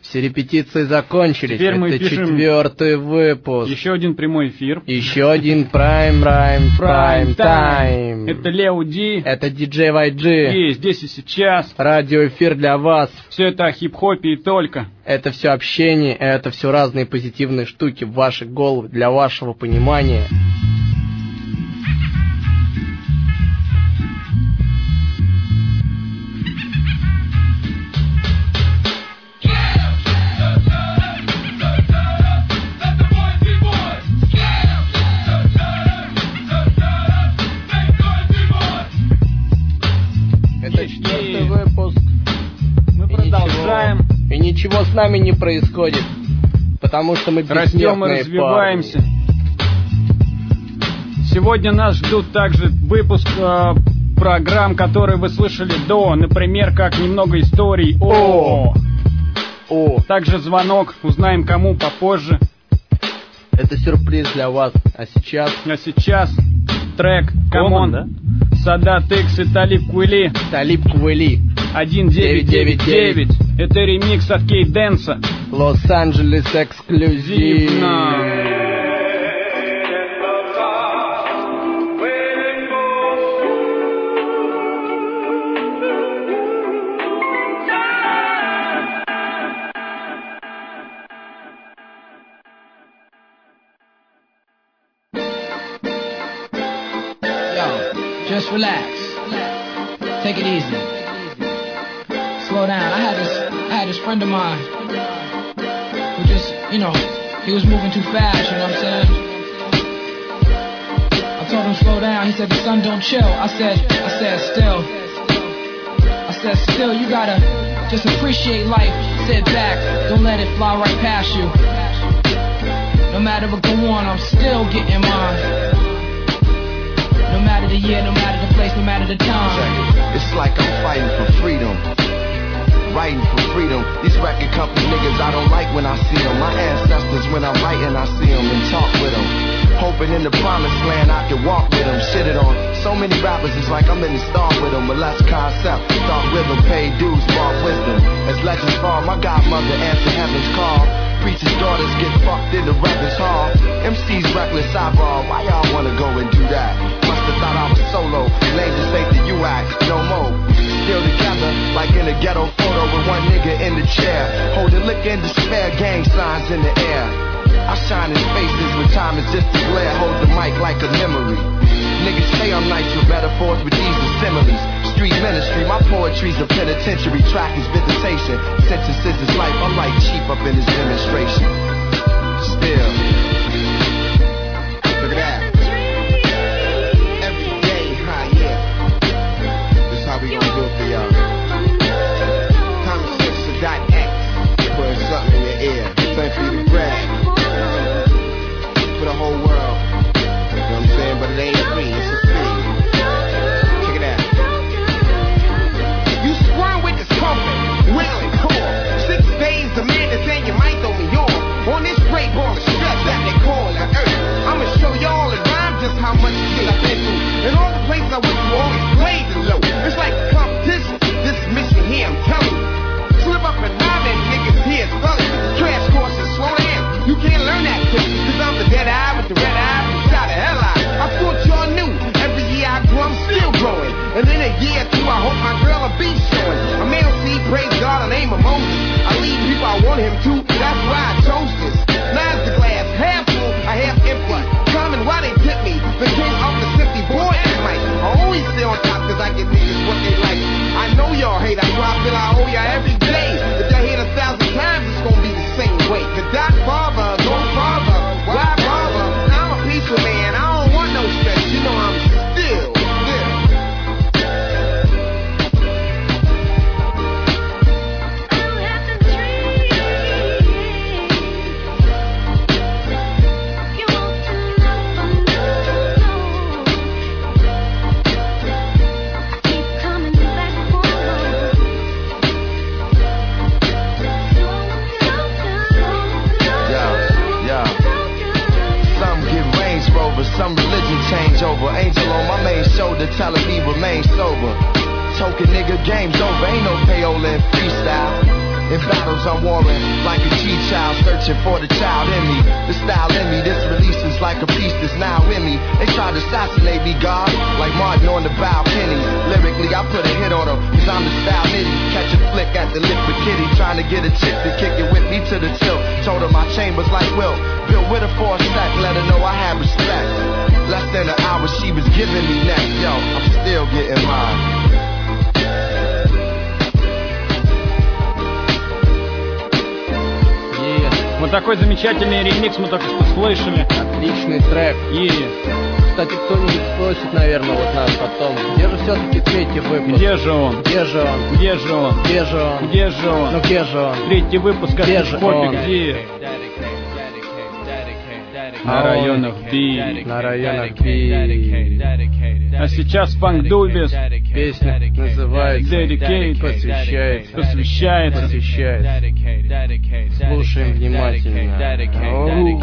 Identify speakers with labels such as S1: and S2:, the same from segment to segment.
S1: Все репетиции закончились.
S2: Теперь мы
S1: Это
S2: пишем
S1: 4-й выпуск.
S2: Еще один прямой эфир.
S1: Еще один прайм тайм.
S2: Это Лео Ди.
S1: Это диджей YG.
S2: И здесь и сейчас.
S1: Радиоэфир для вас.
S2: Все это о хип-хопе и только.
S1: Это все общение, это все разные позитивные штуки в ваши головы, для вашего понимания. Это 4-й выпуск.
S2: Мы продолжаем.
S1: И ничего с нами не происходит, потому что мы бессмертные
S2: Растем и развиваемся.
S1: парни.
S2: Сегодня нас ждут также выпуск программ, которые вы слышали до. Например, как «Немного историй». Также звонок. Узнаем, кому попозже.
S1: Это сюрприз для вас. А сейчас
S2: трек «Камон»,
S3: да?
S2: Садат Икс и Талиб Квели.
S1: Талиб Квели.
S2: 1999. Это ремикс от Кейденса.
S1: Лос-Анджелес эксклюзив.
S4: Just relax. Take it easy. Slow down. I had this friend of mine who just, he was moving too fast, you know what I'm saying? I told him slow down. He said the sun don't chill. I said still, you gotta just appreciate life. Sit back. Don't let it fly right past you. No matter what go on, I'm still getting mine. No matter the year, no matter the place, no matter the time.
S5: It's like I'm fighting for freedom, writing for freedom. These record company niggas I don't like when I see them. My ancestors when I'm writing I see them and talk with them. Hoping in the promised land I can walk with them. Shit it on so many rappers, it's like I'm in the star with them. But less concept, thought rhythm, pay dues, bar wisdom. As legends fall, my godmother answered heaven's call. Preachers' daughters get fucked in the reverend's hall. MC's reckless eyeball, why y'all wanna go and do that? Must've thought I was solo, lame just ain't the U-act, no more. Still together, like in a ghetto photo with one nigga in the chair. Holding liquor in despair, gang signs in the air. I shine in faces when time is just a glare. Hold the mic like a memory. Niggas say I'm nice with metaphors, but these are similes. Street ministry, my poetry's a penitentiary. Track is visitation, sentences is life. I'm like cheap up in this demonstration. Still, look at that. Every day, yeah. This is how we gon' do it for y'all. Common sense to .x. Putting something in your ear. Something for you to grab. For the whole world. You know what I'm saying? But it ain't free, it's a fee. Check it out. You squirm with this pumping, whistling core. 6 days a man is saying you might throw me off. On this great ball of stress that they call the earth. I'ma show y'all in rhyme just how much shit I've been through. And all the places I went to always blazing low. It's like a competition, this mission here, I'm telling you. Slip up and nod and niggas here is felony. Crash courses, slow down. You can't learn that quick, cause I'm the dead eye with the red eye who shot the hell out. I thought y'all knew, every year I grow, I'm still growing. And in a year or two, I hope my girl will be showing. A male seed, praise God, in the name of Moses. I lead people I want him to, that's why I chose this. Now's the glass, half full, I half empty. Common, why they tip me? The king of the simply boy and Mike. I always stay on top cause I give niggas what they like. I know y'all hate, that's why I feel I owe y'all every day. If y'all hate 1,000 times, it's gonna be the same way. Cause that father, no father, why bother? I'm a peaceful man, I don't want no stress, you know I'm still. Some religion change over. Angel on my main shoulder telling me remain sober. Token nigga, game's over. Ain't no payola in freestyle. In battles I'm warring, like a G-child searching for the child in me. The style in me, this release is like a piece that's now in me. They tried to assassinate me, God, like Martin on the balcony. Lyrically, I put a hit on them, cause I'm the style nitty. Catch a flick at the liquid kitty, trying to get a chick to kick it with me to the tilt. Told her my chambers like Will, built with her for a sec, let her know I had respect. Less than an hour, she was giving me neck. Yo, I'm still getting mine.
S2: Вот такой замечательный ремикс мы только что слышали.
S1: Отличный трек.
S2: И,
S1: кстати, кто-нибудь спросит, наверное, вот нас потом, где же все-таки третий выпуск?
S2: Где же он?
S1: Где же он?
S2: Где же он?
S1: Где же он?
S2: Где же он?
S1: Ну где же он?
S2: Третий выпуск
S1: Где же
S2: Копи,
S1: он?
S2: где? На районах Би.
S1: На районах Би.
S2: А сейчас Фанк Дубис.
S1: Песня называется
S2: Dedicate.
S1: Посвящается.
S2: Посвящается.
S1: Посвящается. Слушаем внимательно. Оу.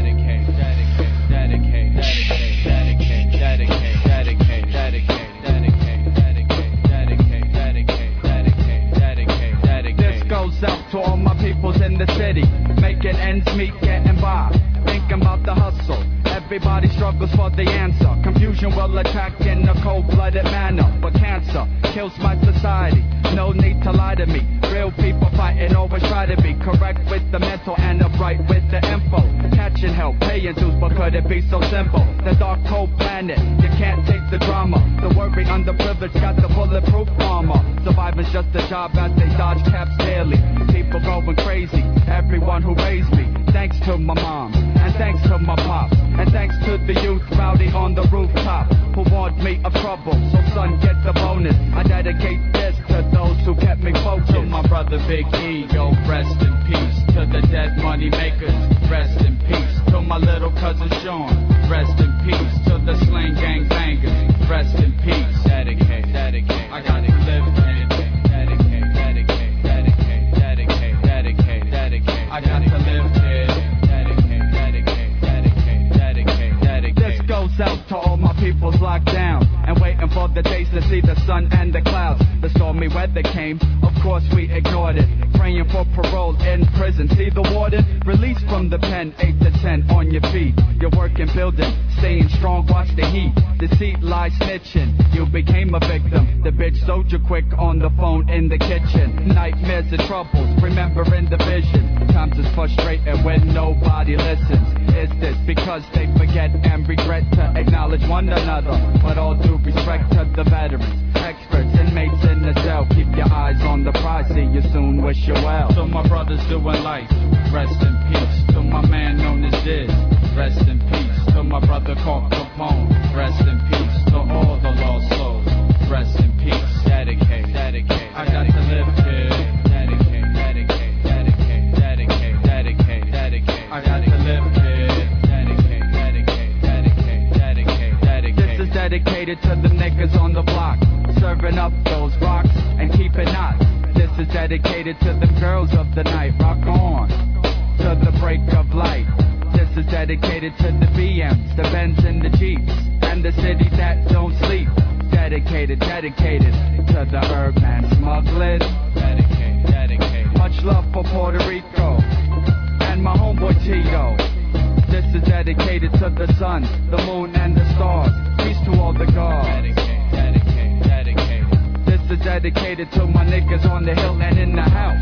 S3: This goes out to all my peoples in the city, making ends meet, getting by, thinking about the hustle. Everybody struggles for the answer. Confusion will attack in a cold-blooded manner, but cancer kills my society. No need to lie to me. Real people fighting always try to be correct with the mental and upright with the info. Catching help, paying dues, but could it be so simple? The dark cold planet, you can't take the drama. The worry underprivileged got the bulletproof armor. Surviving's just a job as they dodge caps daily. People going crazy, everyone who raised me. Thanks to my moms, and thanks to my pops, and thanks to the youth rowdy on the rooftop who warned me of trouble. So son, get the bonus. I dedicate this to those who kept me focused. To my brother Big E, yo, rest in peace. To the dead money makers, rest in peace. To my little cousin Sean, rest in peace. To the slang gang bangers, rest in peace. Dedicate, dedicate, I got to live in. Dedicate, dedicate, dedicate, dedicate, dedicate, dedicate, I got to live in. Dedicate, dedicate, dedicate, dedicate, dedicate. This goes out to all my peoples locked down and waiting for the days to see the sun and the clouds. The stormy weather came, of course we ignored it. Praying for parole in prison. See the warden? Released from the pen, 8 to 10 on your feet. You're working, building, staying strong, watch the heat. Deceit, lie, snitching. You became a victim. The bitch soldier quick on the phone in the kitchen. Nightmares and troubles, remembering the vision. Times is frustrating when nobody listens. Is this because they forget and regret to acknowledge one another? But all due respect to the veterans, experts, inmates in the cell. Keep your eyes on the prize, see you soon, wish you well. To my brothers doing life, rest in peace. To my man known as Diz, rest in peace. To my brother called Capone, rest in peace. To all the lost souls, rest in peace. Dedicate, dedicate, I got to live here. Dedicate, dedicate, dedicate, dedicate, dedicate, dedicate, I got to live here. Dedicate, dedicate, dedicate, dedicate, dedicate. This is dedicated to the niggas on the block, serving up those rocks and keeping knots. This is dedicated to the girls of the night. Rock on to the break of light. This is dedicated to the BMs, the Benz and the Jeeps, and the city that don't sleep. Dedicated, dedicated to the herb man smuggling. Dedicate, dedicated. Much love for Puerto Rico and my homeboy Tito. This is dedicated to the sun, the moon, and the stars. Peace to all the gods. Dedicate, dedicate, dedicated. This is dedicated to my niggas on the hill and in the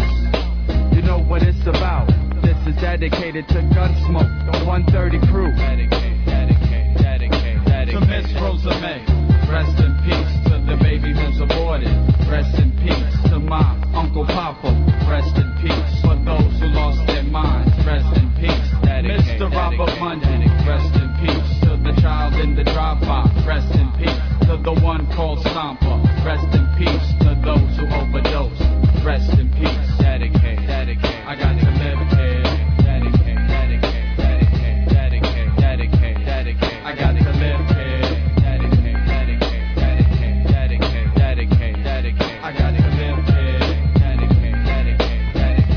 S3: house. You know what it's about. This is dedicated to Gunsmoke, the 130 crew. Dedicate, dedicate, dedicate, dedicate. To Miss Rosa May, rest in peace. To the baby who's aborted, rest in peace. To my Uncle Papa, rest in peace. For those who lost their minds, rest in peace. Dedicate, Mr. Robert Monday, rest in peace. To the child in the drop-by, rest in peace. To the one called Stomper, rest in peace. To those who overdose, rest in peace. Dedicate, dedicate, I got to live here. Dedicate, dedicate, dedicate, dedicate, dedicate, dedicate, I got to live here. Dedicate, dedicate, dedicate, dedicate, dedicate, dedicate, I got to live here. Dedicate, dedicate, dedicate,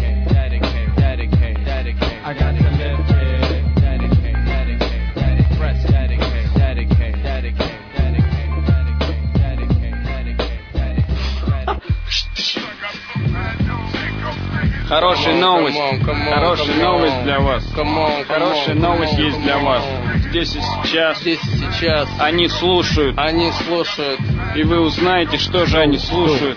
S2: Хорошая новость. Хорошая новость для вас. Хорошая новость есть для вас. Здесь и сейчас. Они слушают. И вы узнаете, что же они слушают.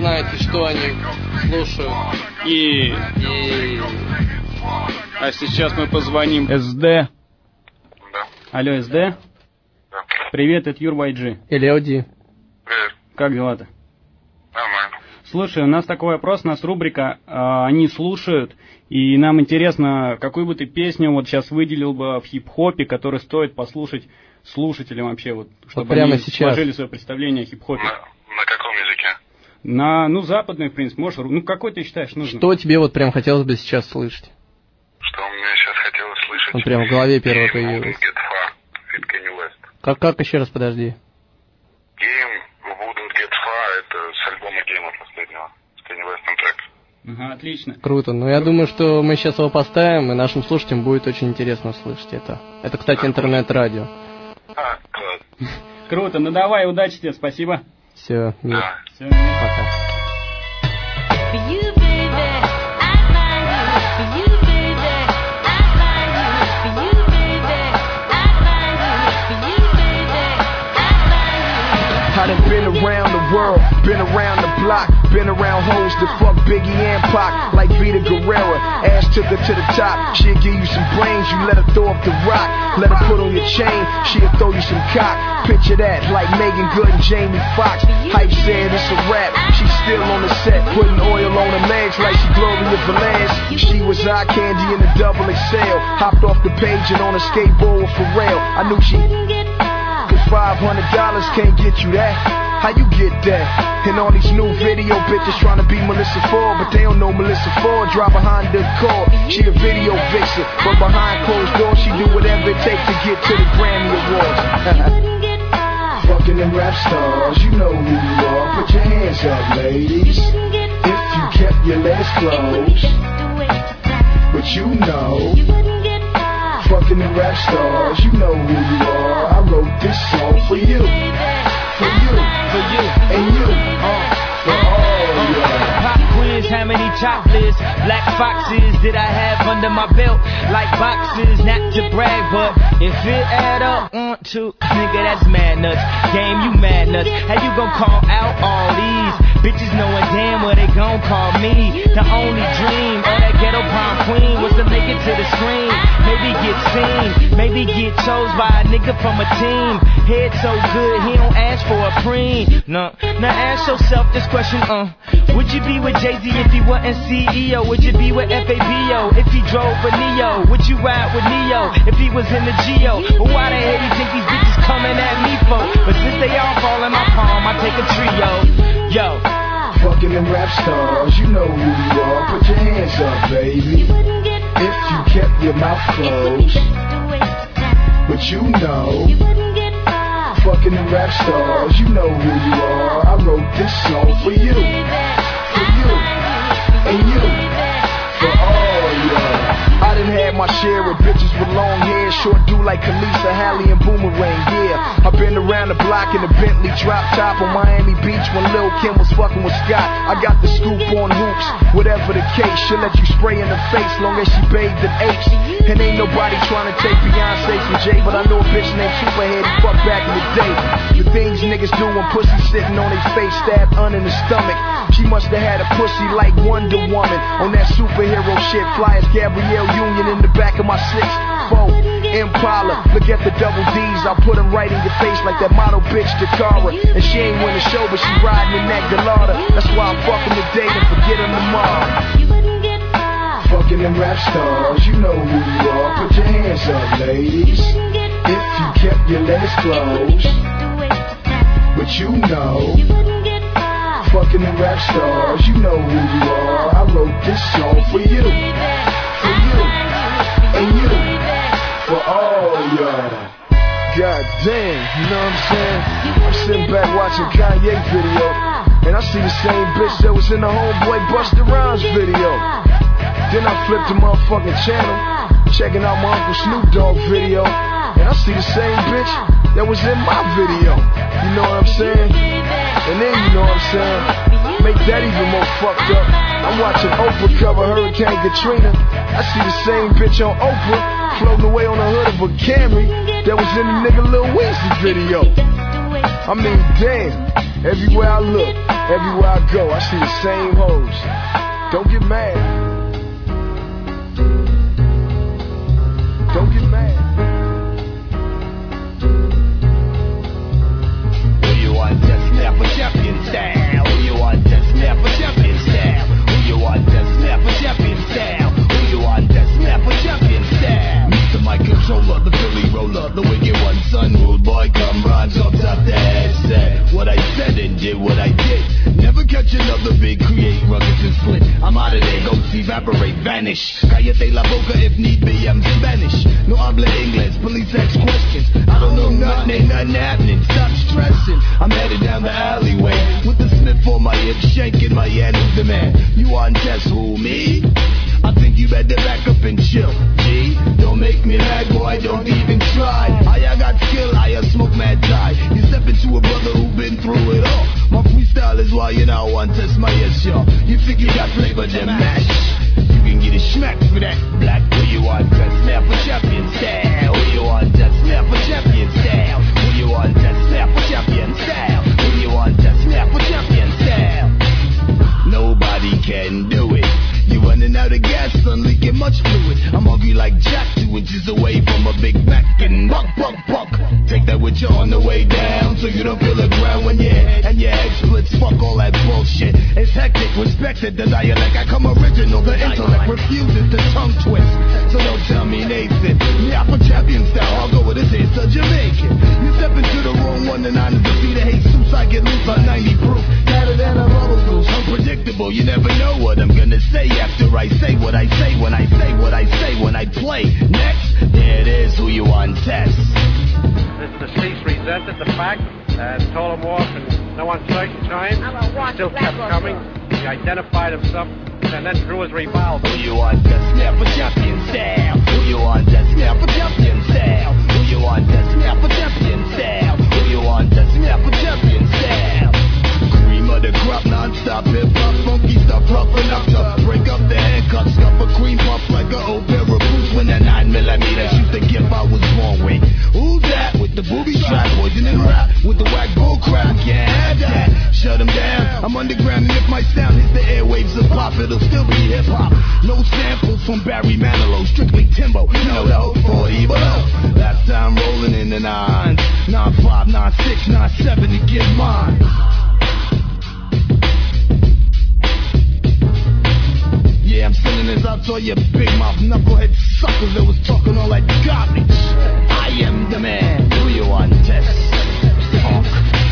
S2: А сейчас мы позвоним СД.
S6: Да.
S2: Алло, СД?
S6: Да.
S2: Привет, это Юр YG.
S1: Или Ауди.
S6: Привет.
S2: Как дела-то?
S6: Нормально.
S2: Слушай, у нас такой вопрос, у нас рубрика «Они слушают», и нам интересно, какую бы ты песню вот сейчас выделил бы в хип-хопе, которую стоит послушать слушателям вообще, вот, чтобы
S1: вот прямо
S2: они
S1: сейчас
S2: сложили свое представление о хип-хопе.
S6: На каком языке?
S2: Ну, западный, в принципе, можешь, какой ты считаешь нужно?
S1: Что тебе вот прям хотелось бы сейчас слышать?
S6: Что мне сейчас хотелось слышать?
S1: Он прям в голове первое появилось.
S6: Get Far, Fit Kanye West.
S1: Как еще раз, подожди?
S6: Game Wouldn't Get Far, это с альбома Гейма последнего, с Kanye West трек.
S2: Ага, отлично.
S1: Круто. Ну, я думаю, что мы сейчас его поставим, и нашим слушателям будет очень интересно услышать это. Это, кстати, интернет-радио.
S6: Класс.
S2: Круто, ну давай, удачи тебе, спасибо.
S1: Все, мир.
S6: Да.
S2: Все,
S1: Пока.
S7: I done been around the world, been around the block, been around hoes that fuck Biggie and Pac, like Vita Guerrera. Ass took her to the top, she'll give you some brains, you let her throw up the rock. Let her put on your chain, she'll throw you some cock. Picture that, like Megan Good and Jamie Foxx. Hype said it's a rap, she's still on the set, putting oil on her legs like she Gloria Velez. She was eye candy in the double XL, hopped off the page and on a skateboard with Pharrell. I knew she cause $500 can't get you that. How you get that? And all these new video bitches trying to be Melissa Ford, but they don't know Melissa Ford drive behind the car. She a video vixen, but behind closed doors she do whatever it takes to get to the Grammy Awards. Fucking them rap stars, you know who you are. Put your hands up, ladies. If you kept your legs closed, but you know. Fucking the rap stars, you know who you are. I wrote this song for you, and you, for all y'all.
S8: Pop quiz, how many topless black foxes did I have under my belt? Like boxes, not to brag, but if it add up, 1, 2, nigga, that's mad nuts. Game, you mad nuts. How you gon' call out all these bitches knowing damn well they gon' call me? The only dream of that ghetto prom queen was to make it to the screen. Maybe get seen, maybe get chose by a nigga from a team. Head so good, he don't ask for a preen. No, now ask yourself this question, would you be with Jay-Z if he wasn't CEO? Would you be with FABO if he drove a Neo? Would you ride with Neo if he was in the Geo? But why the hell you think these bitches coming at me for? But since they all fall in my palm, I take a trio. Yo.
S7: Fucking them rap stars, you know who you are. Put your hands up, baby. If you kept your mouth closed, but you know. Fucking them rap stars, you know who you are. I wrote this song for you, and you, for all y'all. I done had my share of bitches with long hair, short dude like Khaleesa, Halle, and Boomerang, yeah. I've been around the block in a Bentley drop top on Miami Beach when Lil' Kim was fucking with Scott. I got the scoop on hoops, whatever the case. She'll let you spray in the face long as she bathed in apes. And ain't nobody trying to take Beyonce from Jay, but I know a bitch named Superhead who fucked back in the day. The things niggas do when pussy sitting on their face, stabbed in the stomach. She must have had a pussy like Wonder Woman on that superhero shit. Fly as Gabrielle Union in the back of my 6'4" Impala. Look at the double D's, I'll put them right in your face like that model bitch Dakara. And she ain't win the show, but she riding in that Gallardo. That's why I fuck them today and forget them tomorrow. Fucking them rap stars, you know who you are. Put your hands up, ladies. If you kept your legs closed, but you know. Fucking them rap stars, you know who you are. I wrote this song for you, and you, for all y'all. God damn, you know what I'm saying? I'm sitting back watching Kanye video, and I see the same bitch that was in the Homeboy Busta Rhymes video. Then I flipped the motherfucking channel, checking out my Uncle Snoop Dogg video, and I see the same bitch that was in my video. You know what I'm saying? And then you know what I'm saying? make that even more fucked up. I'm watching Oprah cover Hurricane Katrina. I see the same bitch on Oprah floating away on the hood of a Camry that was in the nigga Lil Weezy video. I mean, damn. Everywhere I look, everywhere I go, I see the same hoes. Don't get mad. Don't get mad.
S9: Who you want to snap a champion style? Who you want to snap a champion style? Who you want to snap a champion style? Who you want to snap a champion style? Mr. Mike Controller, the Philly roller, the wicked one, son, rude boy, come run, drops off the headset. What I said and did what I did. Never catch another big, create ruckus and split. I'm out of there, ghosts evaporate, vanish. Cállate la boca if need be, I'm Spanish. No habla English, police ask questions. I don't know nothing, ain't nothing happening. Stop stressing, I'm headed down the alleyway with the Smith for my hip, shanking my Yannick the man. You on test who, me? I think you better back up and chill, G. Don't make me mad, boy, don't even try. I got skill, I smoke mad die. You step into a brother who been through it all. My freestyle is why you now want to test my yes, y'all. You think you got flavor, then mash. You can get a smack for that. Black, who you want to snap a champion style? Who you want to snap a champion style? Who you want to snap a champion style? Who you want to snap a champion style? Nobody can do it. You're running out of gas, son, leaking much fluid. I'm hungry like Jack, 2 inches away from a big Mac and buck. Take that with you on the way down, so you don't feel the ground when you're and your head splits. Fuck all that bullshit. It's hectic, respected the dialect. I come original, the intellect refuses to tongue twist. So don't tell me Nathan. Yeah, for champion style, I'll go with a taste of Jamaican. You step into the wrong one, and I'm the feet of Jesus. I get loose on 90 proof. Tatted and a rubber goose. Unpredictable, you never know what I'm gonna say after I say what I say when I say what I say when I play. Next, there it is, who you want test.
S10: The deceased resented the fact and told him off in no uncertain time. Still kept coming. He identified himself and then drew his revolver.
S9: Who you want to snap a champion style? Who you want to snap a champion style? Who you want to snap a champion style? Who you want to snap a champion style? Cream of the crop, non-stop hip-hop, funky stuff, rough enough to break up the handcuffs, scuff a cream puff like an old pair of boots when that 9mm shoot the gift I was born with. Who's that? With the booby trap, poison and rap, with the whack bull crap, can't have that. Shut them down, I'm underground and if my sound hits the airwaves of pop, it'll still be hip-hop. No samples from Barry Manilow, strictly Timbo, you know the whole 40 below. Last time rolling in the 9s, 9-5, 9-6, 9-7 to get mine. Yeah, I'm sending this out to all you big mouth knucklehead suckers that was talking all that garbage. I am the man, who you want test? Punk.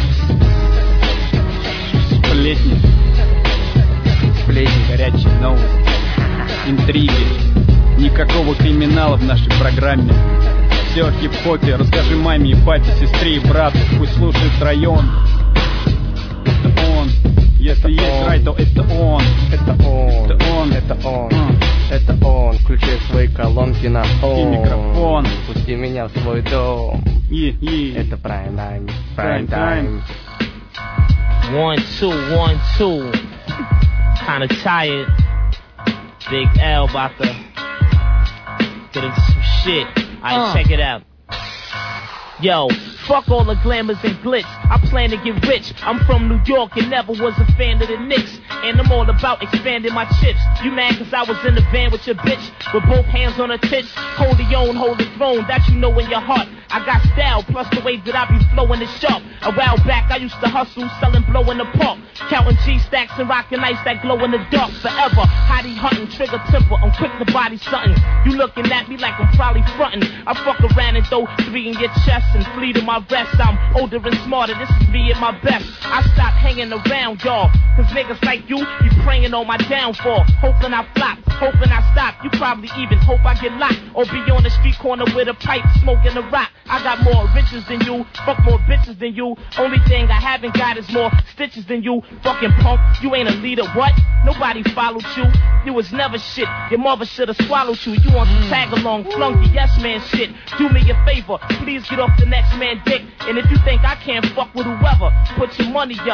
S2: Сплетни, горячие новости, интриги. Никакого криминала в нашей программе. Все о хип-хопе, расскажи маме и папе, сестре и брату, пусть слушает район. Это он. Если есть рай, то это он.
S1: Это он. Это он. Это он. Это он. Включай свои колонки на
S2: и микрофон.
S1: Пусти меня в свой дом. Это Prime Time. Prime Time.
S8: 1, 2, 1, 2. Kinda tired. Big L about to get into some shit. Alright, check it out. Yo, fuck all the glamours and glitz. I plan to get rich. I'm from New York and never was a fan of the Knicks. And I'm all about expanding my chips. You mad cause I was in the van with your bitch? With both hands on her tits. Hold the own, hold the throne. That you know in your heart. I got style, plus the way that I be flowing is sharp. A while back I used to hustle, selling blow in the park. Counting G-stacks and rocking ice that glow in the dark. Forever, hottie hunting, trigger temper. I'm quick to body something. You looking at me like I'm probably frontin'. I fuck around and throw 3 in your chest and flee to my vest. I'm older and smarter, this is me at my best. I stopped hanging around y'all, cause niggas like you be praying on my downfall. Hoping I flop, hoping I stop. You probably even hope I get locked, or be on the street corner with a pipe smoking a rock. I got more riches than you, fuck more bitches than you. Only thing I haven't got is more stitches than you. Fucking punk, you ain't a leader, what? Nobody followed you, you was never shit. Your mother should've swallowed you. You on some tag along, flunky yes man shit. Do me a favor, please get off the next man dick. And if you think I can't fuck with whoever, put your money up.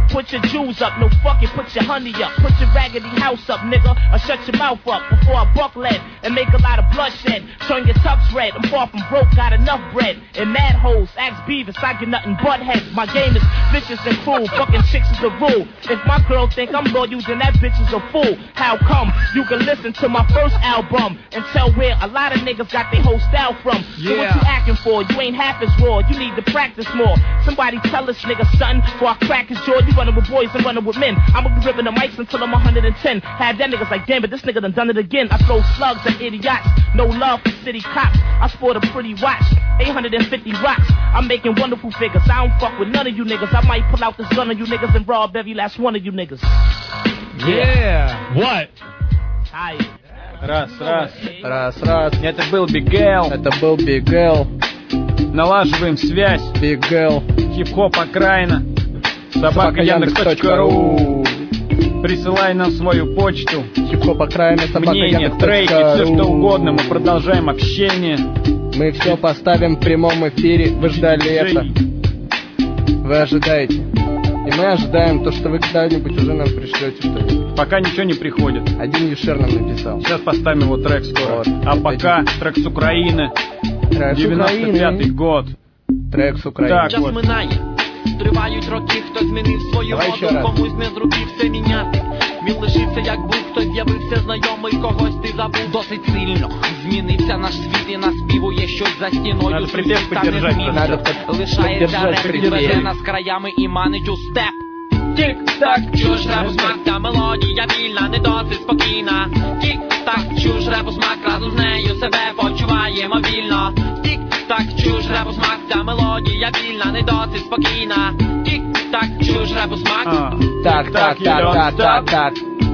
S8: Put your jewels up, no fucking put your honey up. Put your raggedy house up, nigga, or shut your mouth up before I buck lead and make a lot of bloodshed. Turn your tux red, I'm far from broke, got enough bread. And mad hoes, ask Beavis, I get nothing but heads. My game is vicious and cruel, fucking chicks is the rule. If my girl think I'm loyal, then that bitch is a fool. How come? You can listen to my first album and tell where a lot of niggas got their whole style from. So what you acting for? You ain't half as raw, you need to practice more. Somebody tell this nigga, son, before I crack his jaw. You running with boys, I'm running with men. I'ma be ripping the mics until I'm 110. Have that niggas like, damn, but this nigga done it again. I throw slugs at idiots, no love for city cops. I sport a pretty watch, 850 rocks. I'm making wonderful figures, I don't fuck with none of you niggas. I might pull out this gun on you niggas and rob every last one of you niggas.
S11: What?
S8: Tired.
S2: Раз.
S1: Раз.
S2: Это был Big L. Налаживаем связь.
S1: Big L.
S2: Хип-хоп окраина. @yandex.ru. Присылай нам свою почту.
S1: Хип-хоп окраина.
S2: Мнение, треки, все что угодно. Мы продолжаем общение.
S1: Мы все поставим в прямом эфире. Вы ждали это. Вы ожидаете. И мы ожидаем то, что вы когда-нибудь уже нам пришлете что-нибудь.
S2: Пока ничего не приходит.
S1: Один Юшер нам написал.
S2: Сейчас поставим его трек скоро. Вот, а пока трек с Украины. 95-й год.
S1: Трек с Украины.
S2: Так, вот.
S12: Тривають роки, хтось змінив свою воду, комусь не зробився міняти. Він лишився як був, хтось з'явився знайомий, когось ти забув. Досить сильно змінився наш світ і наспівує щось за стіною. Сусід та не зміниться. Лишається реп, підведе нас краями і манить у степ. Тік-так, чуєш репу смак, та мелодія вільна, не досить спокійна. Тік-так, чуєш репу смак, разом з нею себе почуваємо вільно. Тік-так, чуєш репу смак, та мелодія вільна, не досить спокійна. Тік-так, чуєш репу смак.
S1: Так.
S12: Тік-так,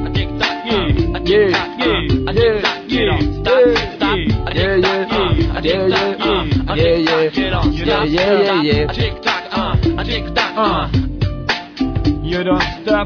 S2: You don't stop.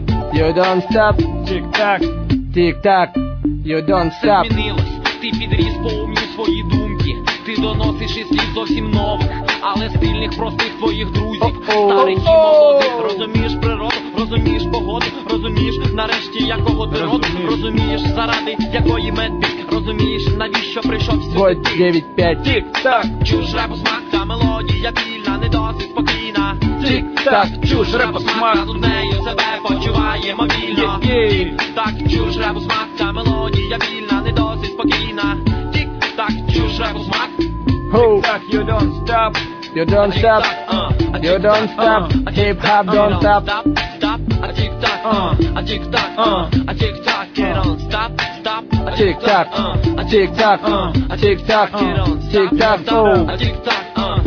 S1: Тік-так. You don't stop.
S12: Все змінилось, ти підріс, поумнів свої думки. Ти доносиш із слів зовсім нових, але стильних, простих твоїх друзів. Старих і молодих, розумієш природу, розумієш погоду, розумієш нарешті якого ти роду, розумієш заради якої мети, розумієш навіщо прийшов сюди.
S1: 9-5.
S2: Тік-так,
S12: чуєш репу смак, та мелодія вільна, не досить спокійна.
S2: Тік-так, чуєш репу смак,
S12: разом з нею себе почуваємо вільно. Тік-так, чуєш репу смак, та мелодія вільна, не досить спокійна. Тік-так, чуєш репу смак.
S2: Тік-так, you don't stop.
S1: You don't stop. You don't stop. Hip-hop don't stop.
S12: Stop. A tick-tock. A tick-tock. A tick-tock. Get on. Stop.
S1: Tick-tock. A tick-tock. A tick-tock. Tick-tock.
S12: A tick-tock.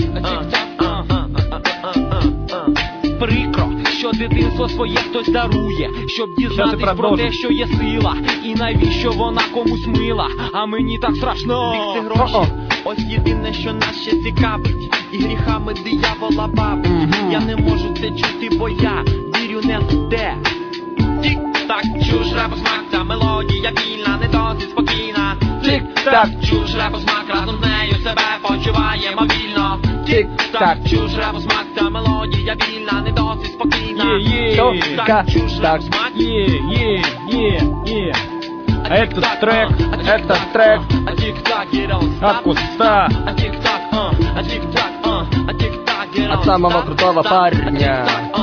S12: Прикро, що дитинство своє хтось дарує, щоб дізнатись про те, що є сила, і навіщо вона комусь мила, а мені так страшно. Бік це гроші, ось єдине, що нас ще цікавить, і гріхами диявола бавить. Я не можу це чути, бо я вірю не в те. Тік-так, чуєш репу смак, та мелодія вільна, не досить спокійна. Тік-так, чуєш репу смак, разом з нею себе почуваємо вільно. Тік-так, чуєш репу смак, та мелодія вільна, не досить спокійна. Тік-так, чуєш репу смак.
S2: А этот трек от куста.
S1: От самого крутого парня.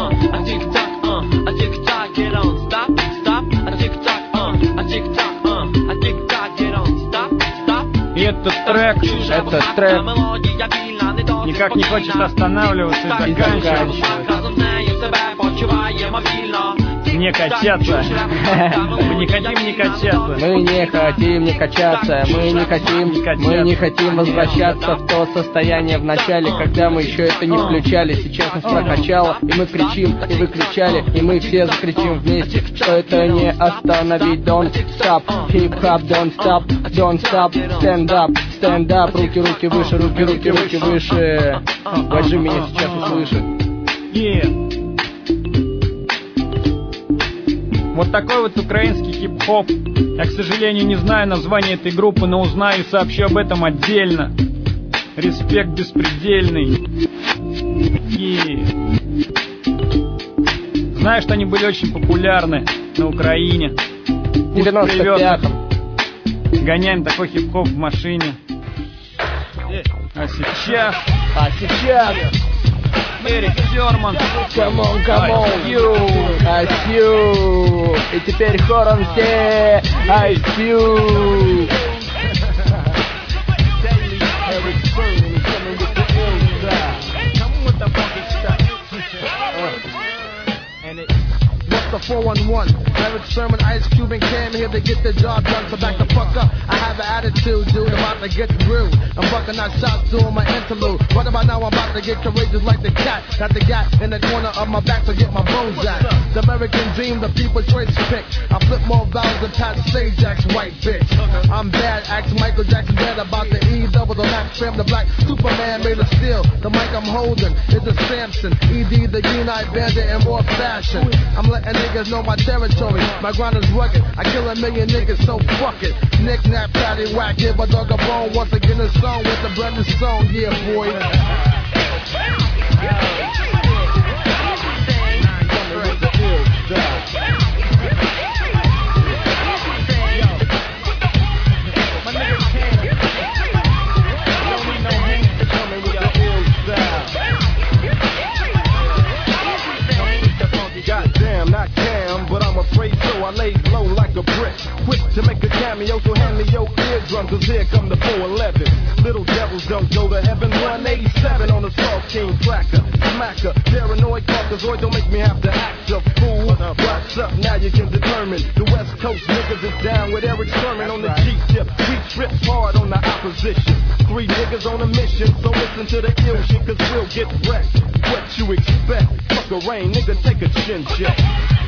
S2: И этот трек никак не хочет останавливаться и заканчиваться. Не качаться. Мы не хотим не качаться.
S1: Мы не хотим не качаться. Мы не хотим возвращаться в то состояние в начале, когда мы еще это не включали. Сейчас нас прокачало, и мы кричим, и вы кричали, и мы все закричим вместе, что это не остановить. Don't stop, hip-hop, don't stop, don't stop, stand up, руки выше, руки выше. Ваджи меня сейчас услышит.
S2: Вот такой вот украинский хип-хоп. Я, к сожалению, не знаю название этой группы, но узнаю и сообщу об этом отдельно. Респект беспредельный.
S11: Знаю, что они были очень популярны на Украине.
S1: В 95-м.
S11: Гоняем такой хип-хоп в машине. А сейчас Эрик Серман.
S1: Come on, Ice Cube. И теперь хором все Ice Cube.
S13: The 411, Eric Sermon, Ice Cube, and Cam here to get the job done. So back the fuck up. I have an attitude, dude. I'm about to get through. I'm fucking out shots doing my interlude. Right about now, I'm about to get courageous like the cat. Got the gat in the corner of my back to get my bones at. The American dream, the people choice pick. I flip more vowels than Pat Sajak's white bitch. I'm bad, ask Michael Jackson dead about the E double the Mac fam, the black Superman made of steel. The mic I'm holding is a Samson, ED the Green-Eyed Bandit in more fashion. I'm letting niggas know my territory. My grind is rugged. I kill a million niggas, so fuck it. Knick-knack, patty whack, give a dog a bone. Once again a song with the brand new song, yeah boy. Goddamn, not Cam, but I'm afraid so. I lay low like a brick. Quick to make a cameo, so hand me your eardrum, cause here come the 411. Little devils don't go to heaven. 187 on the Salt King cracker. Smacker, paranoid Caucasoid, don't make me have to act a fool. What's up, now you can determine. The West Coast niggas is down with Eric Sermon on the G-tip. We trips hard on the opposition. 3 niggas on a mission, so listen to the ill shit, cause we'll get wrecked. What you expect? Fuck a rain, nigga, take a chin check.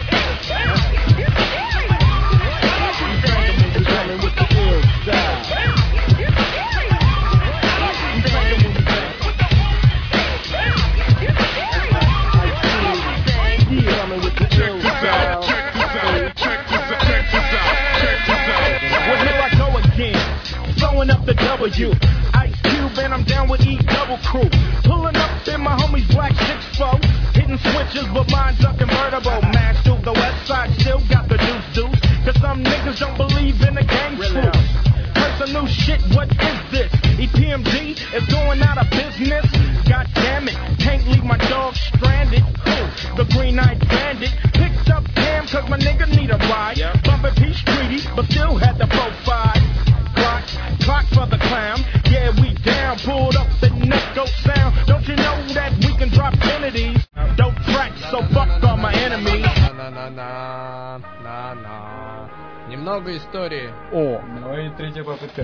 S13: Coming with the ill style. Coming with the ill style. Well, here I go again, throwing up the W. Ice Cube and I'm down with E double crew. Pulling up in my homies black 6-4. Hitting switches, but mine's a convertible. Mash through the west side, still got the deuce. Cause some niggas don't believe in the gang truth. Heard some new shit, what is this? EPMD is going out of business. God damn it, can't leave my dog stranded. The Green-Eyed Bandit picked up Cam cause my nigga need a ride. Bumpin' Peace Treaty, but still had the 4-5. Clock for the clown, yeah we down. Pulled up the Necco sound. Don't you know that we can drop entities? Dope tracks, so fuck all my enemies.
S1: Немного истории.
S11: О, давай третья попытка.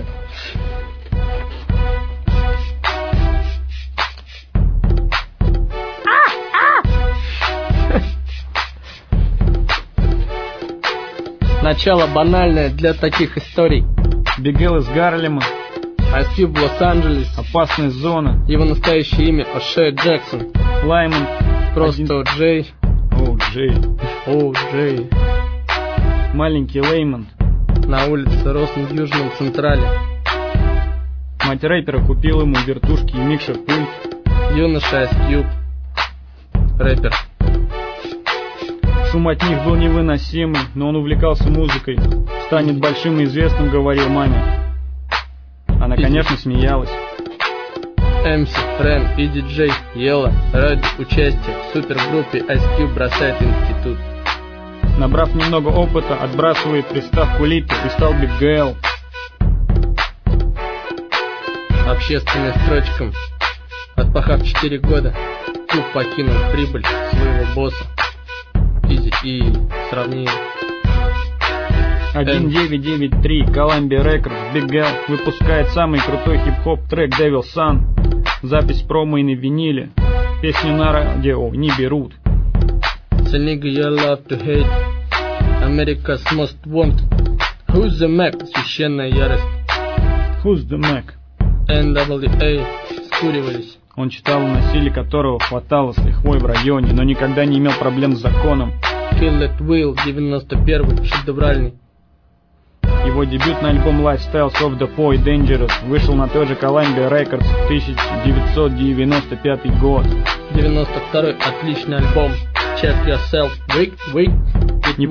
S1: Начало банальное для таких историй.
S11: Бигел из Гарлема.
S1: Ice Cube в Лос-Анджелес.
S11: Опасная зона.
S1: Его настоящее имя О'Шей Джексон.
S11: Лаймон.
S1: Просто О'Джей. О'Джей.
S11: Маленький Леймонд.
S1: На улице рос в Южном Централе.
S11: Мать рэпера купила ему вертушки и микшер-пульт.
S1: Юноша Ice Cube. Рэпер.
S11: Шум от них был невыносимый, но он увлекался музыкой. Станет большим и известным, говорил маме. Она, конечно, смеялась.
S1: MC, Рэм и диджей Ела ради участия в супергруппе Ice Cube бросает институт.
S11: Набрав немного опыта, отбрасывает приставку Липпи и стал Big Girl.
S1: Общественным строчкам. Отпахав 4 года, Cube покинул прибыль своего босса. Изи и сравнил.
S11: 1993, Columbia Records, Big Girl выпускает самый крутой хип-хоп трек Devil Sun. Запись промо и на виниле. Песню на радио не берут.
S1: It's a nigga you love to hate. America's most wanted. Who's the Mac? Священная ярость.
S11: Who's the Mac?
S1: NWA скуривались.
S11: Он читал о насилии, которого хватало с лихвой в районе, но никогда не имел проблем с законом.
S1: Kill That Will, 91-й, шедевральный.
S11: Его дебютный альбом Lifestyles of the Poor and Dangerous вышел на той же Columbia Records в 1995 год.
S1: 92-й, отличный альбом. check yourself, weak.
S11: Не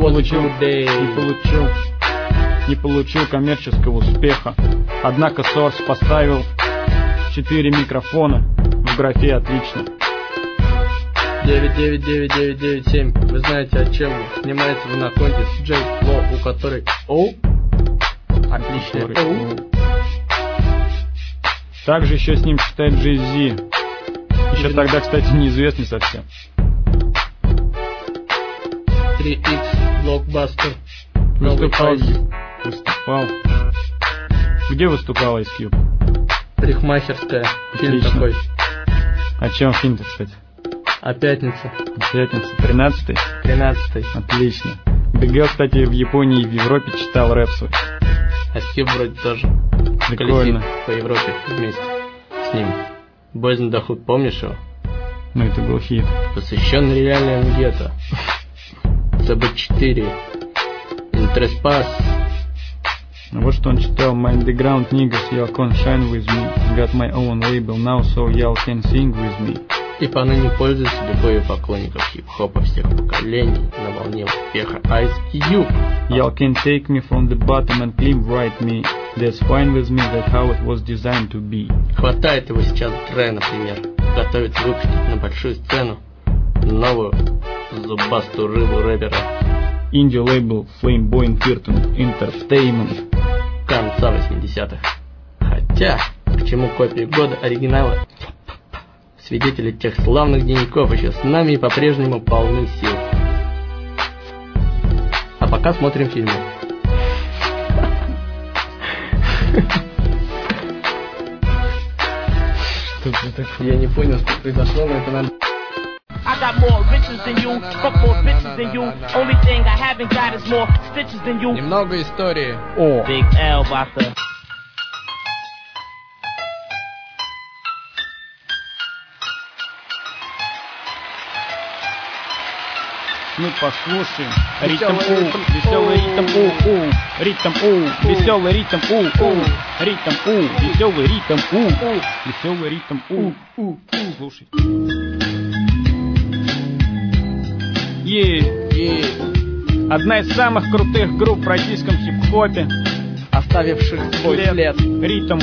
S11: получил коммерческого успеха. Однако Source поставил 4 микрофона в графе «Отлично».
S1: 999997. Вы знаете, о чем снимается в Анаконде с Джей Ло, у которой отлично.
S11: Также еще с ним читает Jay-Z. Еще тогда, кстати, неизвестный совсем.
S1: 3X Blockbuster.
S11: Выступал. Где выступал Ice Cube?
S1: Парикмахерская. Фильм такой.
S11: О чем фильм-то, кстати?
S1: О пятнице.
S11: 13-й?
S1: 13-й.
S11: Отлично. Big L, кстати, в Японии и в Европе читал рэп свой.
S1: Ice Cube вроде тоже.
S11: Прикольно.
S1: Колесит по Европе вместе с ним. Boys in the Hood, помнишь его?
S11: Ну, это был хит.
S1: Посвященный реальному гетто. CB4. Trespass.
S11: Вот что он читал. My underground niggas, y'all can shine with me. Got my own label now, so y'all can sing with me.
S1: И поныне пользуется любовью поклонников хип-хопа всех поколений на волне успеха Ice Cube.
S11: Y'all can take me from the bottom and climb right me. That's fine with me, that's how it was designed to be.
S1: Хватает его сейчас Dre, например. Готовится выпустить на большую сцену новую зубастую рыбу рэпера.
S11: Инди-лейбл Flameboyant Virtual Entertainment.
S1: Конца 80-х. Хотя, к чему копии года оригинала? Свидетели тех славных деньков еще с нами и по-прежнему полны сил. А пока смотрим фильмы.
S11: Что это такое?
S1: Я не понял, что произошло, но это надо...
S14: I got more riches than you, fuck more bitches than you. Only thing I haven't got is more stitches than you.
S1: Немного истории.
S11: О,
S14: Big L about the...
S11: мы послушаем ритм веселый ритм ритм веселый ритм ритм веселый ритм веселый ритм слушай. Одна из самых крутых групп в российском хип-хопе,
S1: оставивших свой след.
S11: Ритм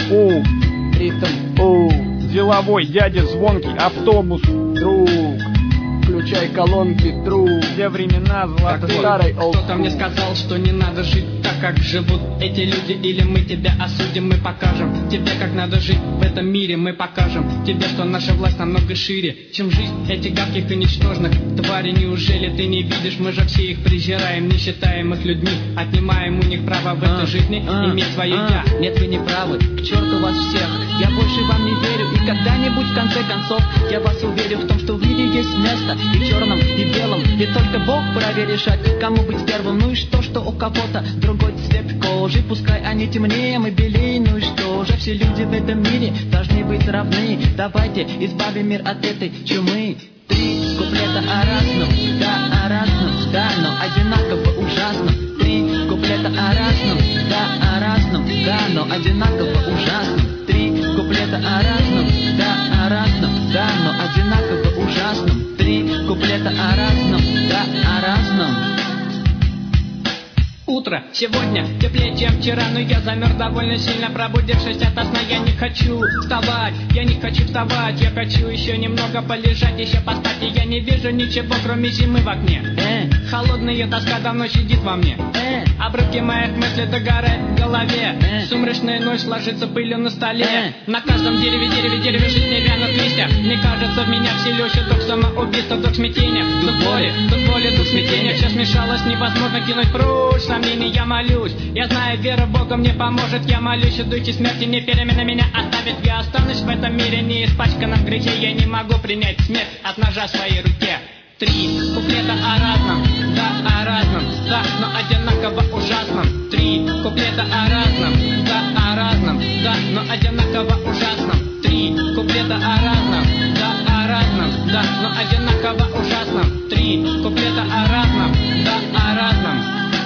S1: Деловой
S11: дядя звонкий автобус.
S1: Друг, включай колонки, друг.
S11: Все времена золотые.
S1: Старый
S15: кто-то мне сказал, что не надо жить так, как живут эти люди. Или мы тебя осудим, мы покажем тебе, как надо жить в этом мире. Мы покажем тебе, что наша власть намного шире, чем жизнь этих гадких и ничтожных тварей. Неужели ты не видишь? Мы же все их презираем, не считаем их людьми, отнимаем у них право в этой жизни иметь свое я.
S16: Нет, вы не правы, к черту вас всех. Я больше вам не верю, и когда-нибудь в конце концов я вас уверю в том, что в мире есть место и в черном, и в белом. И только Бог вправе решать, кому быть первым. Ну и что у кого-то другой цвет кожи, пускай они темнее, мы белее. Ну и что же, все люди в этом мире должны быть равны. Давайте избавим мир от этой чумы. 3 куплета о разном, да, о разном, да, но одинаково ужасно. 3 куплета о разном, да, о разном, да, но одинаково ужасно. 3 куплета о разном, да, о разном, да, но одинаково ужасном. 3 куплета о разном, да, о разном.
S15: Утро сегодня теплее, чем вчера, но я замерз довольно сильно, пробудившись ото сна. Я не хочу вставать, я не хочу вставать. Я хочу еще немного полежать, еще поспать. И я не вижу ничего, кроме зимы в окне. Холодная тоска давно сидит во мне. Обрывки моих мыслей догорают в голове. Сумрачная ночь ложится пылью на столе. На каждом дереве жизни вянут листья. Мне кажется, в меня вселился дух самоубийства, дух смятения, дух боли, дух смятения. Все смешалось, невозможно кинуть прочь сомнений. Я молюсь, я знаю, вера в Бога мне поможет. Я молюсь, и духи смерти не перемена меня оставит. Я останусь в этом мире не испачканном грехе. Я не могу принять смерть от ножа в своей руке. 3 куплета о разном, да, о разном, да, но одинаково ужасном. 3 куплета о разном, да, о разном, да, но одинаково ужасном. 3 куплета о разном, да, о разном, да, но одинаково ужасном. 3 куплета о разном, да, о разном.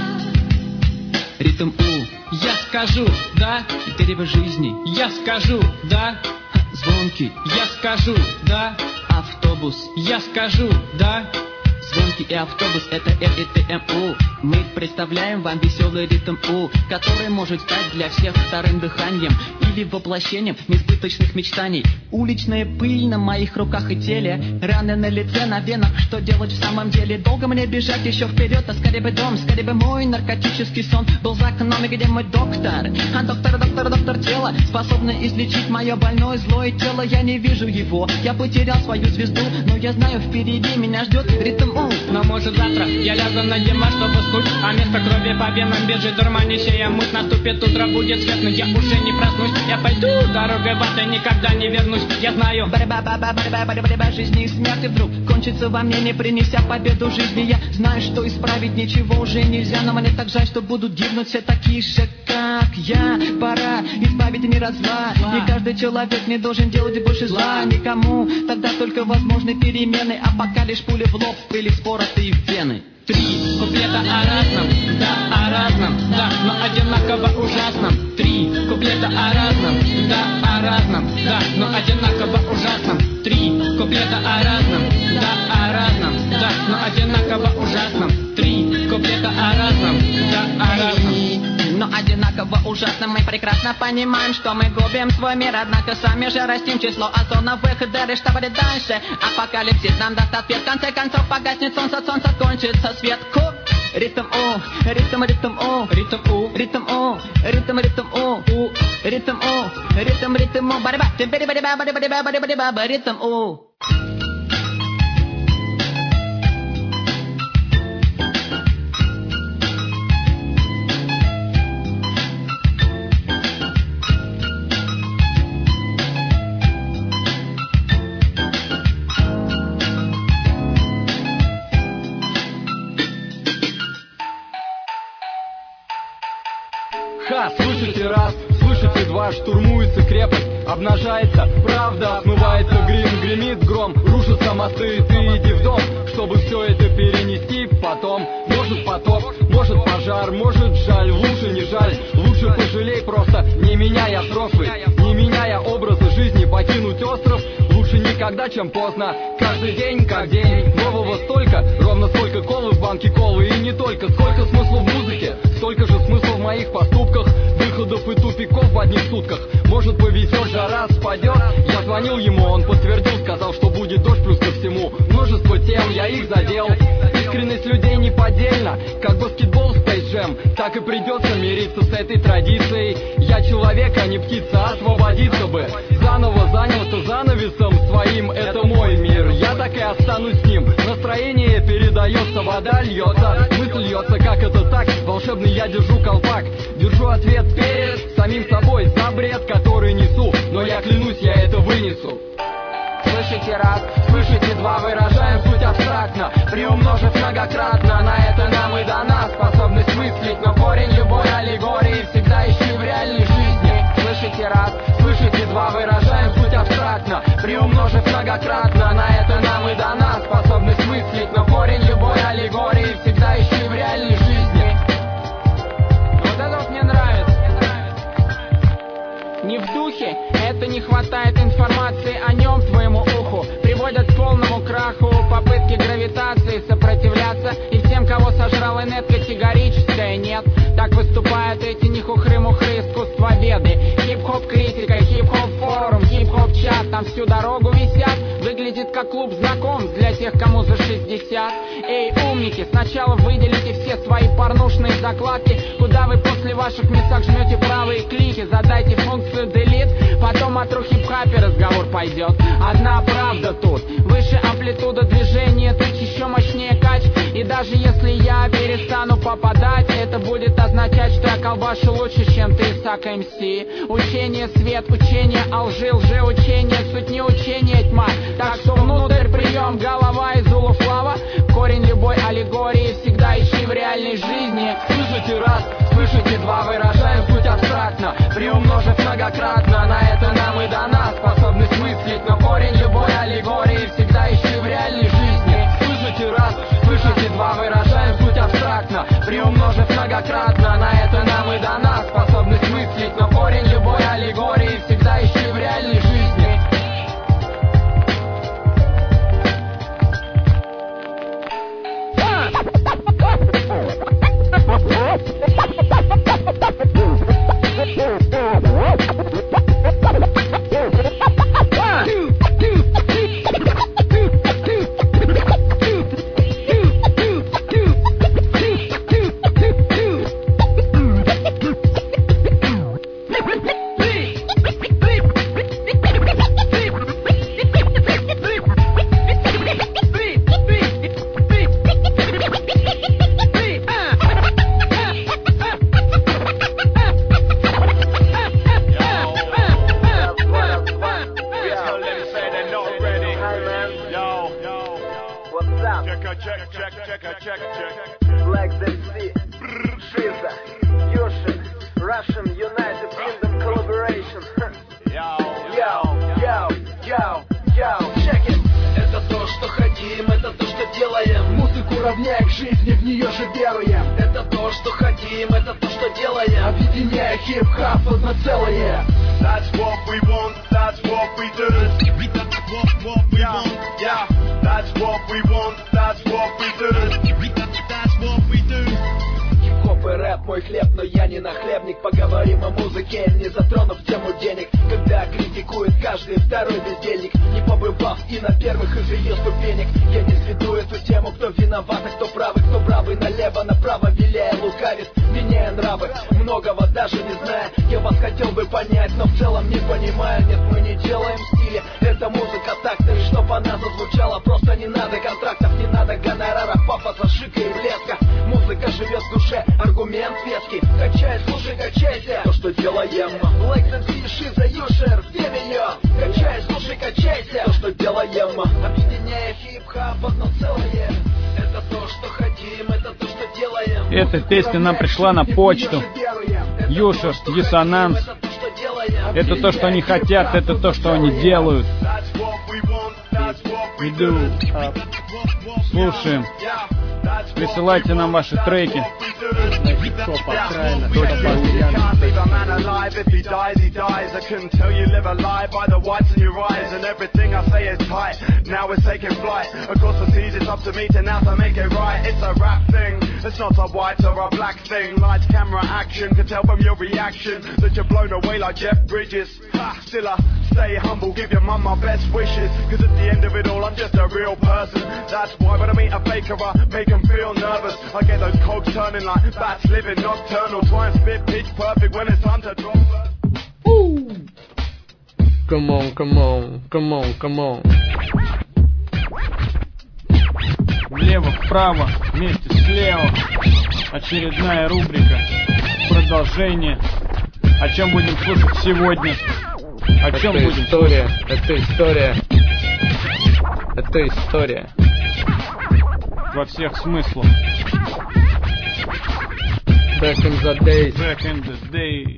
S16: Ритм
S15: я скажу, да,
S16: дерево жизни.
S15: Я скажу, да,
S16: звонкий.
S15: Я скажу, да,
S16: автобус.
S15: Я скажу, да,
S16: Звонки и автобус — это РИТМУ. Мы представляем вам веселый ритм У, который может стать для всех вторым дыханием или воплощением несбыточных мечтаний. Уличная пыль на моих руках и теле, раны на лице, на венах. Что делать в самом деле? Долго мне бежать еще вперед, а скорее бы дом, скорее бы мой наркотический сон был за окном, и где мой доктор? А доктор тела, способный излечить мое больное злое тело. Я не вижу его, я потерял свою звезду, но я знаю, впереди меня ждет ритм У.
S15: Но может завтра я лягу на диван, чтобы уснуть, а вместо крови по венам бежит дурманящая муть. Наступит утро, будет свет, но я уже не проснусь. Я пойду дорогой в ад и никогда не вернусь. Я знаю,
S16: борьба жизни и смерти вдруг кончится во мне, не принеся победу жизни. Я знаю, что исправить ничего уже нельзя, но мне так жаль, что будут гибнуть все такие же, как я. Пора избавить мир от зла, и каждый человек не должен делать больше зла никому. Тогда только возможны перемены, а пока лишь пули в лоб или вспоротые вены.
S15: 3 куплета о разном, да, о разном, да, но одинаково ужасном. 3 куплета о разном, да, о разном, да, но одинаково ужасном. 3 куплета о разном, да, о разном, да, но одинаково ужасном. 3 куплета о разном, да, о разном.
S16: Но одинаково ужасно мы прекрасно понимаем, что мы губим свой мир, однако сами же растим число озоновых дыр. Что будет дальше? Апокалипсис нам даст ответ. В конце концов погаснет солнце, кончится свет. Ритм У, ритм У,
S15: ритм У,
S16: ритм У, ритм У, ритм У, ритм У, борьба, ритм У.
S17: Слышите раз, слышите два, штурмуется крепость, обнажается правда, смывается грим, гремит гром, рушатся мосты, ты иди в дом, чтобы все это перенести потом. Может потоп, может пожар, может жаль, лучше не жаль, лучше пожалей просто, не меняя взрослый, не меняя образа жизни, покинуть остров. Лучше никогда, чем поздно. Каждый день, как день, нового столько, ровно столько колы в банке колы. И не только, сколько смысла в музыке, столько же смысла в моих поступках, выходов и тупиков в одних сутках. Может повезет, жара спадет. Я звонил ему, он подтвердил, сказал, что будет дождь плюс ко всему. Множество тем, я их задел. Искренность людей неподдельна, как баскетбол в Space Jam. Так и придется мириться с этой традицией. Я человек, а не птица, освободиться бы. Заново занялся занавесом своим, это мой мир, я так и останусь с ним. Настроение передается, вода льется, мысль льется, как это так? Волшебный я держу колпак, держу ответ перед самим собой за бред, который несу, но я клянусь, я это вынесу. Слышите раз, слышите два, выражаем суть абстрактно, приумножив многократно. На это нам и дана способность мыслить, но корень любой аллегории всегда ищи в реальной жизни. Слышите раз, слышите два, выражаем суть абстрактно, приумножив многократно. На это нам и дана способность мыслить, но корень любой аллегории всегда ищи в реальной жизни. Вот это вот мне нравится.
S15: Не в духе, это не хватает информации о нем твоему уху. Приводят к полному краху попытки гравитации сопротивляться. И всем, кого сожрал инет, категорическое нет. Так выступают эти нехухры-мухры искусствоведы. Хип-хоп критика, хип-хоп форум, хип-хоп чат, там всю дорогу висят. Выглядит как клуб знакомств для тех, кому за 60. Эй, умники, сначала выделите все свои порнушные закладки. Куда вы после ваших месах жмете правые клики, задайте функцию delete, потом от хип-хапе разговор пойдет. Одна правда тут, выше амплитуда движения, тут еще мощнее кач. И даже если я перестану попадать, это будет означать, что я колбашу лучше, чем ты, Исаак МС. Учение свет, учение о лжи, лжеучение, суть не учение тьма. Так что внутрь прием, голова из улуфлава. Корень любой аллегории всегда ищи в реальной жизни.
S17: Слышите раз, слышите два, выражаем суть абстрактно, приумножив многократно. На это нам и дана способность мыслить, но корень любой аллегории всегда ищи в реальной жизни. Слышите раз, слышите два, выражаем суть абстрактно, приумножив многократно. На это нам и дана способность мыслить, но корень любой аллегории всегда ищи в реальной жизни.
S18: Black MC, Shiza, Yoshin, Russian United Kingdom collaboration. Yo, check it. Это то, что хотим, это то, что делаем. Музыку равняя к жизни, в нее же веруем. Это то, что хотим, это то, что делаем. Объединяя хип-хап в одно целое. That's what we want, that's what we do. That's what we want, yeah. That's what we want, that's what we do. That's what we do. Хип-хоп и рэп мой хлеб, но я не нахлебник. Поговорим о музыке, не затронув тему денег. Когда критикует каждый второй бездельник, не побывав и на первых из ее ступенек. Я не сведу эту тему, кто виноват, а кто правый, кто правый, налево, направо, виляя лукавит, меняя нравы, многого даже не зная. Я вас хотел бы понять, но в целом не понимаю. Нет, мы не делаем стили, это музыка так-то. И чтоб она зазвучала, просто не надо контрактов, не надо гонораров, пафоса, шика и блеска. Музыка живет в душе, аргумент веский. Качай, слушай, качайся, то, что делаем. Black MC, Shiza, Yosher, всем ее. Качай, слушай, качайся, то, что делаем. Объединяя хип-хап в одно целое. Это то, что хотим, это то, что делаем.
S11: Эта песня нам пришла на почту. Yosher, Диссонанс. Это то, что они хотят, это то, что они делают. Иду. Слушаем. Присылайте нам ваши треки.
S19: It's not a white or a black thing. Lights, camera, action. Can tell from your reaction that you're blown away like Jeff Bridges. Still I stay humble, give your mum my best wishes. Cause at the end of it all I'm just a real person. That's why when I meet a faker I make them feel nervous. I get those cogs turning like bats living nocturnal. Try and spit pitch perfect when it's time to drop.
S1: Come on, come on, come on, come on.
S11: Влево-вправо, вместе слева. Очередная рубрика. Продолжение. О чем будем слушать сегодня? О чем
S1: это
S11: будем
S1: история,
S11: слушать?
S1: это история. Это история.
S11: Во всех смыслах.
S1: Back in the days.
S11: Back in the days.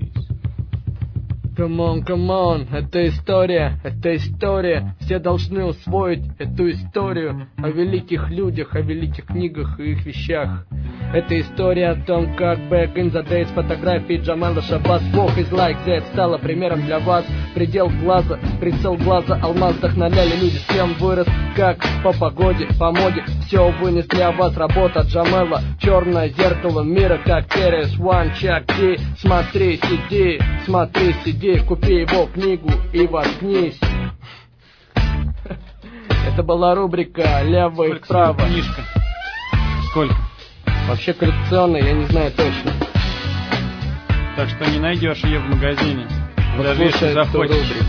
S1: Come on, это история, это история. Все должны усвоить эту историю о великих людях, о великих книгах и их вещах. Это история о том, как back in the days фотографии Джамала Шабас Walk is like that стала примером для вас. Предел глаза, прицел глаза, алмаз вдохновляли люди, с кем вырос, как по погоде, по моде. Все вынесли о вас, работа Джамала. Черное зеркало мира, как Керес, One Chuck D. Смотри, сиди, купи его книгу и воткнись. Это была рубрика «Лево и вправо».
S11: Книжка. Сколько?
S1: Вообще коллекционная, я не знаю точно.
S11: Так что не найдешь ее в магазине.
S1: Вот
S11: даже если захочешь.
S1: Рубрику.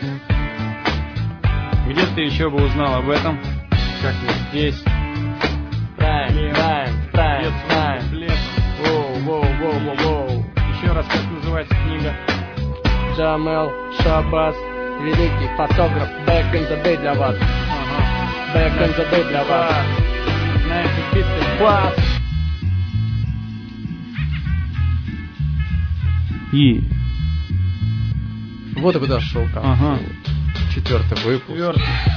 S11: Где ты еще бы узнал об этом? Как не здесь.
S1: Прайм. Воу.
S11: Еще раз, как называется книга?
S1: Джамал Шабас, великий фотограф. Back in the day для вас. Back in the day для вас.
S11: На этой битве класс. И
S1: вот и подошел к концу. 4-й выпуск.